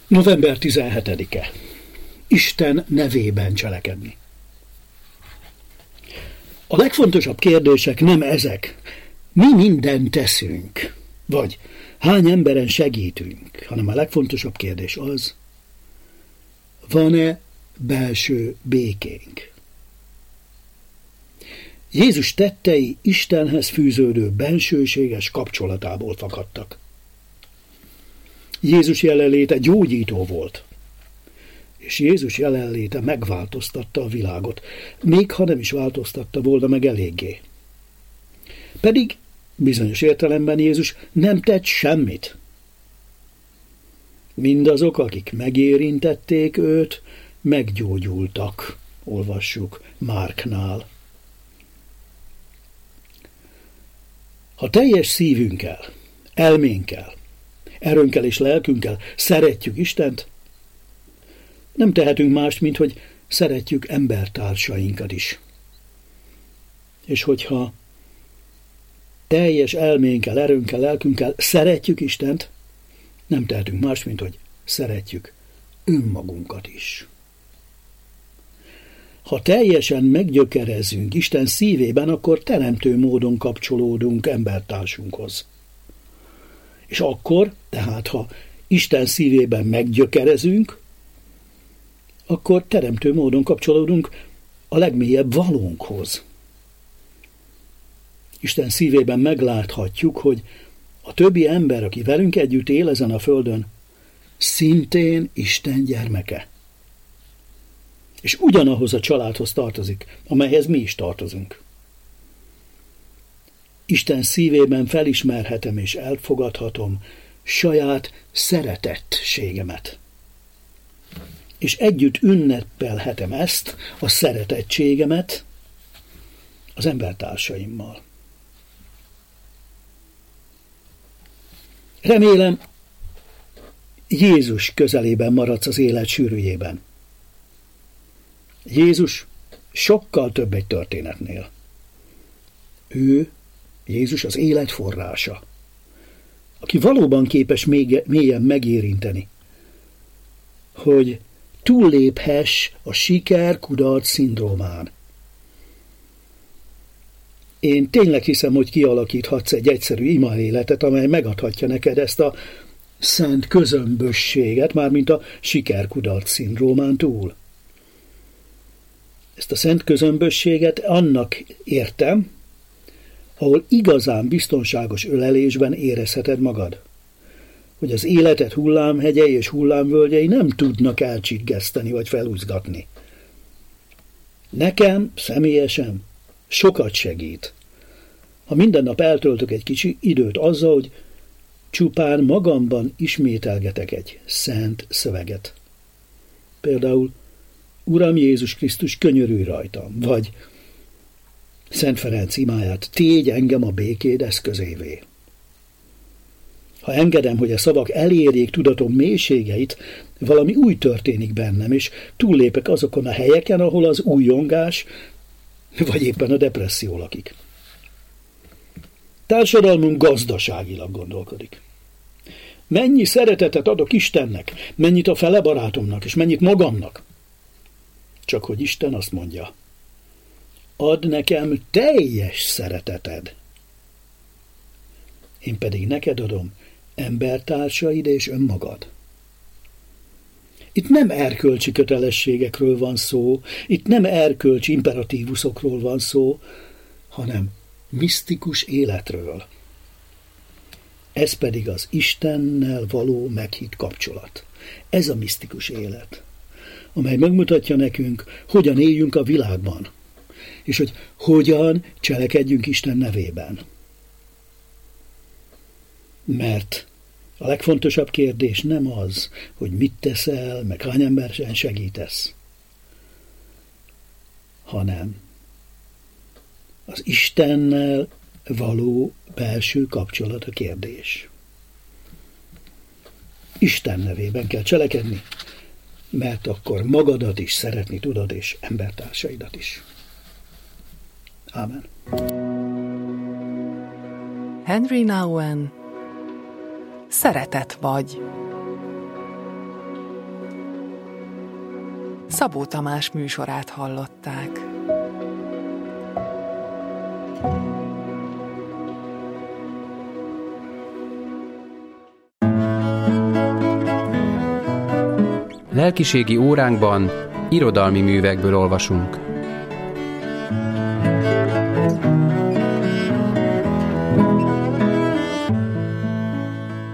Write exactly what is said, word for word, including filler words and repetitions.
november tizenhetedike. Isten nevében cselekedni. A legfontosabb kérdések nem ezek. Mi mindent teszünk, vagy hány emberen segítünk, hanem a legfontosabb kérdés az, van-e belső békénk? Jézus tettei Istenhez fűződő bensőséges kapcsolatából fakadtak. Jézus jelenléte gyógyító volt, és Jézus jelenléte megváltoztatta a világot, még ha nem is változtatta volna meg eléggé. Pedig bizonyos értelemben Jézus nem tett semmit. Mindazok, akik megérintették őt, meggyógyultak, olvassuk Márknál. Ha teljes szívünkkel, elménkkel, erőnkkel és lelkünkkel szeretjük Istent, nem tehetünk más, mint hogy szeretjük embertársainkat is. És hogyha teljes elménkkel, erőnkkel, lelkünkkel szeretjük Istent, nem tehetünk más, mint hogy szeretjük önmagunkat is. Ha teljesen meggyökerezünk Isten szívében, akkor teremtő módon kapcsolódunk embertársunkhoz. És akkor, tehát ha Isten szívében meggyökerezünk, akkor teremtő módon kapcsolódunk a legmélyebb valónkhoz. Isten szívében megláthatjuk, hogy a többi ember, aki velünk együtt él ezen a földön, szintén Isten gyermeke. És ugyanahoz a családhoz tartozik, amelyhez mi is tartozunk. Isten szívében felismerhetem és elfogadhatom saját szeretettségemet. És együtt ünnepelhetem ezt, a szeretettségemet az embertársaimmal. Remélem, Jézus közelében maradsz az élet sűrűjében. Jézus sokkal több egy történetnél. Ő, Jézus az élet forrása, aki valóban képes még mélyen megérinteni, hogy túlléphess a siker-kudarc szindrómán. Én tényleg hiszem, hogy kialakíthatsz egy egyszerű imaéletet, amely megadhatja neked ezt a szent közömbösséget, mármint a siker-kudarc szindrómán túl. Ezt a szent közömbösséget annak értem, ahol igazán biztonságos ölelésben érezheted magad. Hogy az életed hullámhegyei és hullámvölgyei nem tudnak elcsiggeszteni vagy felhúzgatni. Nekem személyesen sokat segít, ha minden nap eltöltök egy kicsi időt azzal, hogy csupán magamban ismételgetek egy szent szöveget. Például Uram Jézus Krisztus, könyörülj rajtam, vagy Szent Ferenc imáját, tégy engem a békéd eszközévé. Ha engedem, hogy a szavak elérjék tudatom mélységeit, valami új történik bennem, és túllépek azokon a helyeken, ahol az újongás, vagy éppen a depresszió lakik. Társadalmunk gazdaságilag gondolkodik. Mennyi szeretetet adok Istennek, mennyit a fele barátomnak, és mennyit magamnak. Csak hogy Isten azt mondja, add nekem teljes szereteted. Én pedig neked adom embertársaid és önmagad. Itt nem erkölcsi kötelességekről van szó, itt nem erkölcsi imperatívusokról van szó, hanem misztikus életről. Ez pedig az Istennel való meghitt kapcsolat. Ez a misztikus élet, amely megmutatja nekünk, hogyan éljünk a világban, és hogy hogyan cselekedjünk Isten nevében. Mert a legfontosabb kérdés nem az, hogy mit teszel, meg hány emberen segítesz, hanem az Istennel való belső kapcsolat a kérdés. Isten nevében kell cselekedni, mert akkor magadat is szeretni tudod, és embertársaidat is. Ámen. Henry Nouwen, Szeretet vagy. Szabó Tamás műsorát hallották. Lelkiségi óránkban irodalmi művekből olvasunk.